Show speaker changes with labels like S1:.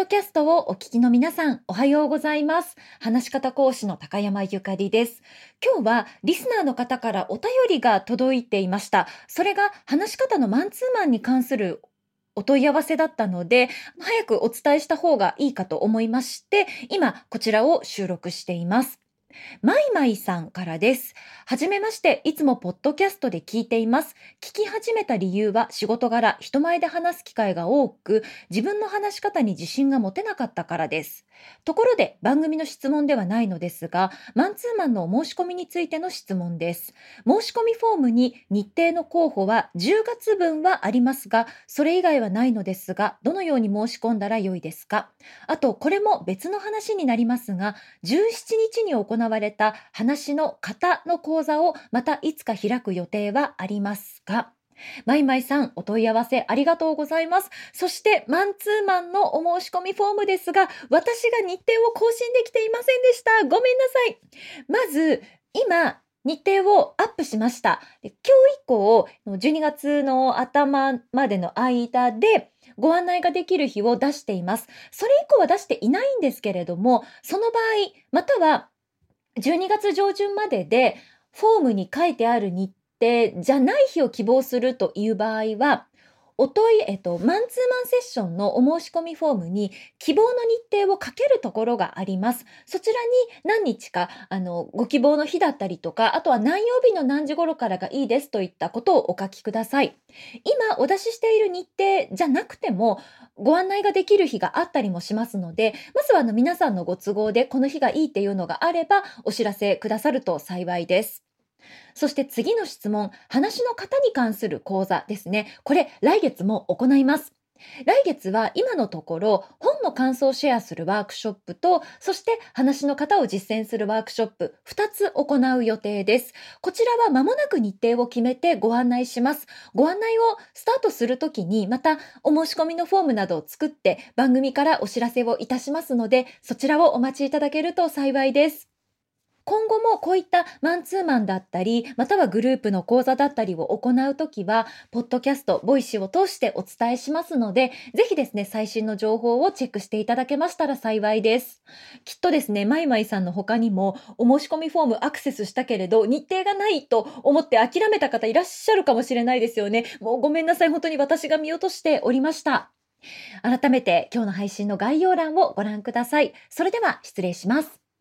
S1: キャストをお聞きの皆さん、おはようございます。話し方講師の高山ゆかりです。今日はリスナーの方からお便りが届いていました。それが話し方のマンツーマンに関するお問い合わせだったので、早くお伝えした方がいいかと思いまして、今こちらを収録しています。マイマイさんからです。はじめまして、いつもポッドキャストで聞いています。聞き始めた理由は仕事柄、人前で話す機会が多く、自分の話し方に自信が持てなかったからです。ところで、番組の質問ではないのですが、マンツーマンのお申し込みについての質問です。申し込みフォームに日程の候補は10月分はありますが、それ以外はないのですが、どのように申し込んだらよいですか？あと、これも別の話になりますが、17日に行われた話の型の講座をまたいつか開く予定はありますか？マイマイさん、お問い合わせありがとうございます。そして、マンツーマンのお申し込みフォームですが、私が日程を更新できていませんでした。ごめんなさい。まず、今、日程をアップしました。今日以降、12月の頭までの間で、ご案内ができる日を出しています。それ以降は出していないんですけれども、その場合、または12月上旬までで、フォームに書いてある日程じゃない日を希望するという場合は、マンツーマンセッションのお申し込みフォームに希望の日程を書けるところがあります。そちらに何日か、ご希望の日だったりとか、あとは何曜日の何時頃からがいいですといったことをお書きください。今お出ししている日程じゃなくても、ご案内ができる日があったりもしますので、まずは皆さんのご都合でこの日がいいっていうのがあれば、お知らせくださると幸いです。そして次の質問、話の型に関する講座ですね。これ、来月も行います。来月は今のところ、本の感想をシェアするワークショップと、そして話の型を実践するワークショップ、2つ行う予定です。こちらは間もなく日程を決めてご案内します。ご案内をスタートするときに、またお申し込みのフォームなどを作って番組からお知らせをいたしますので、そちらをお待ちいただけると幸いです。今後もこういったマンツーマンだったり、またはグループの講座だったりを行うときは、ポッドキャスト、ボイシーを通してお伝えしますので、ぜひですね、最新の情報をチェックしていただけましたら幸いです。きっとですね、マイマイさんの他にも、お申し込みフォームアクセスしたけれど、日程がないと思って諦めた方いらっしゃるかもしれないですよね。もうごめんなさい、本当に私が見落としておりました。改めて今日の配信の概要欄をご覧ください。それでは失礼します。